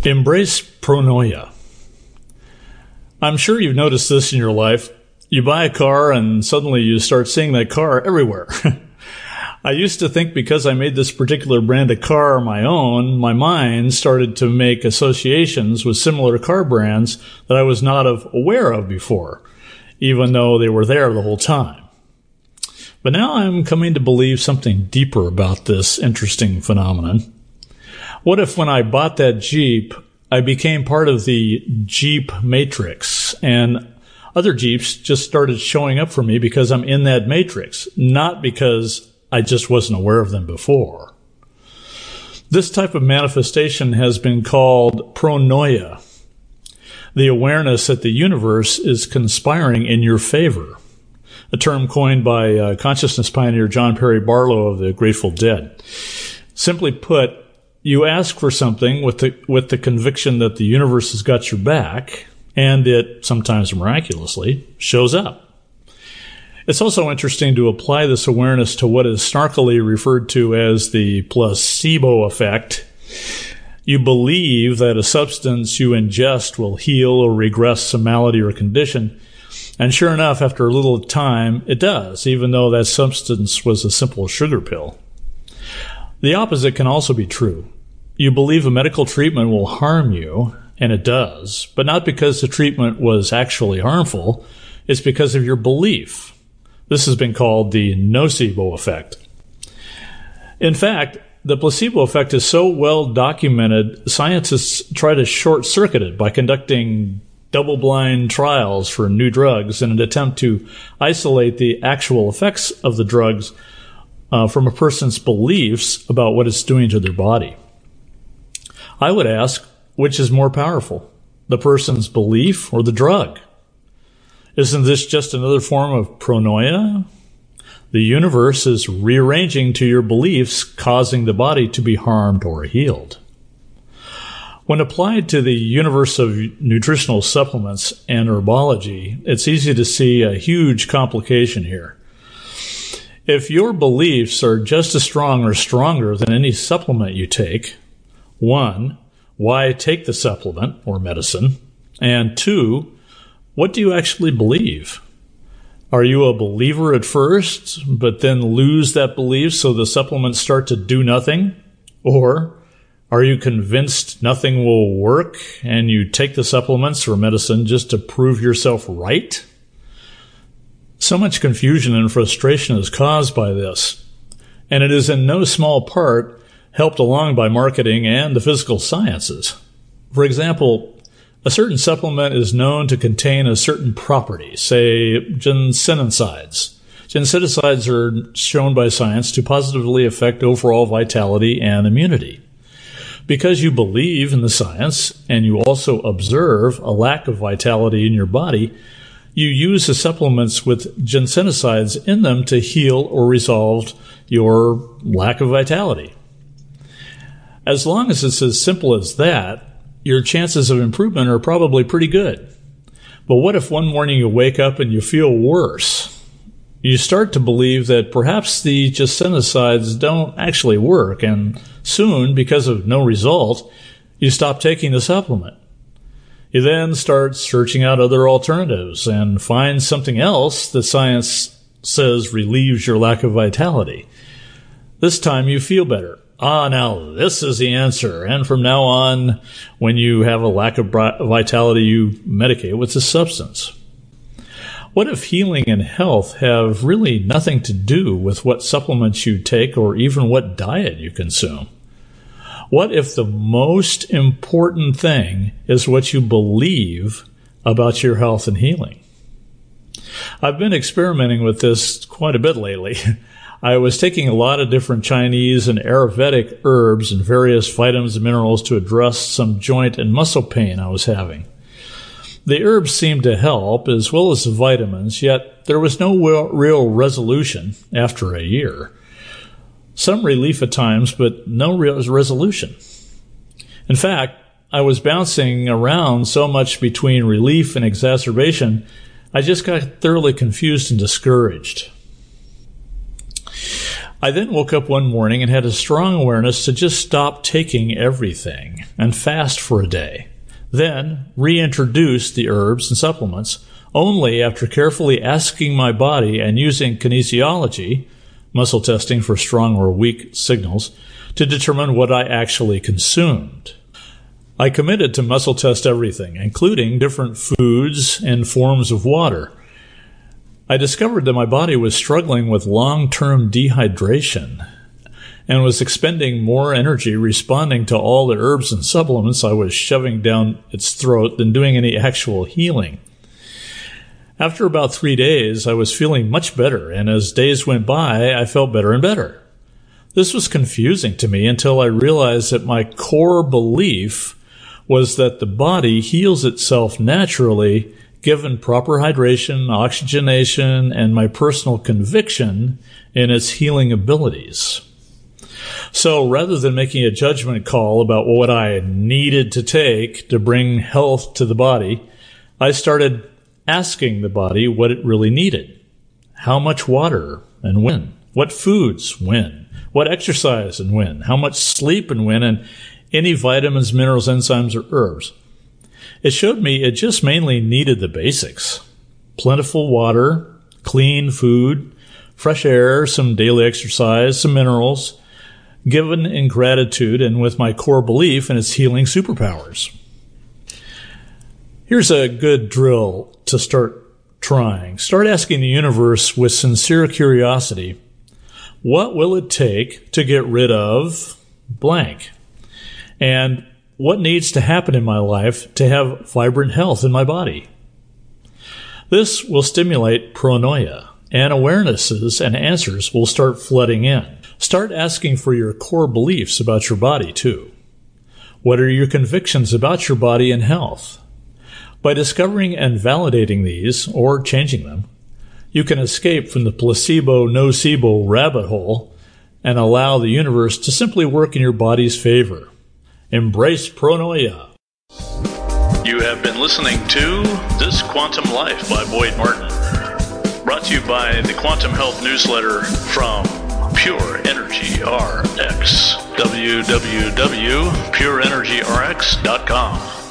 Embrace pronoia. I'm sure you've noticed this in your life. You buy a car and suddenly you start seeing that car everywhere. I used to think because I made this particular brand of car my own, my mind started to make associations with similar car brands that I was not aware of before, even though they were there the whole time. But now I'm coming to believe something deeper about this interesting phenomenon. What if when I bought that Jeep, I became part of the Jeep matrix and other Jeeps just started showing up for me because I'm in that matrix, not because I just wasn't aware of them before. This type of manifestation has been called pronoia, the awareness that the universe is conspiring in your favor, a term coined by consciousness pioneer John Perry Barlow of the Grateful Dead. Simply put, you ask for something with the conviction that the universe has got your back, and it, sometimes miraculously, shows up. It's also interesting to apply this awareness to what is snarkily referred to as the placebo effect. You believe that a substance you ingest will heal or regress some malady or condition, and sure enough, after a little time, it does, even though that substance was a simple sugar pill. The opposite can also be true. You believe a medical treatment will harm you, and it does, but not because the treatment was actually harmful. It's because of your belief. This has been called the nocebo effect. In fact, the placebo effect is so well documented, scientists try to short-circuit it by conducting double-blind trials for new drugs in an attempt to isolate the actual effects of the drugs from a person's beliefs about what it's doing to their body. I would ask, which is more powerful, the person's belief or the drug? Isn't this just another form of pronoia? The universe is rearranging to your beliefs, causing the body to be harmed or healed. When applied to the universe of nutritional supplements and herbology, it's easy to see a huge complication here. If your beliefs are just as strong or stronger than any supplement you take, 1, why take the supplement or medicine? And 2, what do you actually believe? Are you a believer at first, but then lose that belief so the supplements start to do nothing? Or are you convinced nothing will work and you take the supplements or medicine just to prove yourself right? So much confusion and frustration is caused by this, and it is in no small part helped along by marketing and the physical sciences. For example, a certain supplement is known to contain a certain property, say ginsenosides. Ginsenosides are shown by science to positively affect overall vitality and immunity. Because you believe in the science and you also observe a lack of vitality in your body, you use the supplements with ginsenosides in them to heal or resolve your lack of vitality. As long as it's as simple as that, your chances of improvement are probably pretty good. But what if one morning you wake up and you feel worse? You start to believe that perhaps the ginsenosides don't actually work, and soon, because of no result, you stop taking the supplement. You then start searching out other alternatives and find something else that science says relieves your lack of vitality. This time you feel better. Now this is the answer. And from now on, when you have a lack of vitality, you medicate with the substance. What if healing and health have really nothing to do with what supplements you take or even what diet you consume? What if the most important thing is what you believe about your health and healing? I've been experimenting with this quite a bit lately. I was taking a lot of different Chinese and Ayurvedic herbs and various vitamins and minerals to address some joint and muscle pain I was having. The herbs seemed to help, as well as the vitamins, yet there was no real resolution after a year. Some relief at times, but no real resolution. In fact, I was bouncing around so much between relief and exacerbation, I just got thoroughly confused and discouraged. I then woke up one morning and had a strong awareness to just stop taking everything and fast for a day. Then reintroduce the herbs and supplements only after carefully asking my body and using kinesiology, muscle testing for strong or weak signals, to determine what I actually consumed. I committed to muscle test everything, including different foods and forms of water. I discovered that my body was struggling with long-term dehydration and was expending more energy responding to all the herbs and supplements I was shoving down its throat than doing any actual healing. After about 3 days, I was feeling much better, and as days went by, I felt better and better. This was confusing to me until I realized that my core belief was that the body heals itself naturally given proper hydration, oxygenation, and my personal conviction in its healing abilities. So rather than making a judgment call about what I needed to take to bring health to the body, I started asking the body what it really needed. How much water and when? What foods when? What exercise and when? How much sleep and when? And any vitamins, minerals, enzymes, or herbs. It showed me it just mainly needed the basics. Plentiful water, clean food, fresh air, some daily exercise, some minerals, given in gratitude and with my core belief in its healing superpowers. Here's a good drill to start trying. Start asking the universe with sincere curiosity, what will it take to get rid of blank? And what needs to happen in my life to have vibrant health in my body? This will stimulate pronoia, and awarenesses and answers will start flooding in. Start asking for your core beliefs about your body, too. What are your convictions about your body and health? By discovering and validating these, or changing them, you can escape from the placebo-nocebo rabbit hole and allow the universe to simply work in your body's favor. Embrace pronoia. You have been listening to This Quantum Life by Boyd Martin. Brought to you by the Quantum Health Newsletter from Pure Energy RX. www.pureenergyrx.com.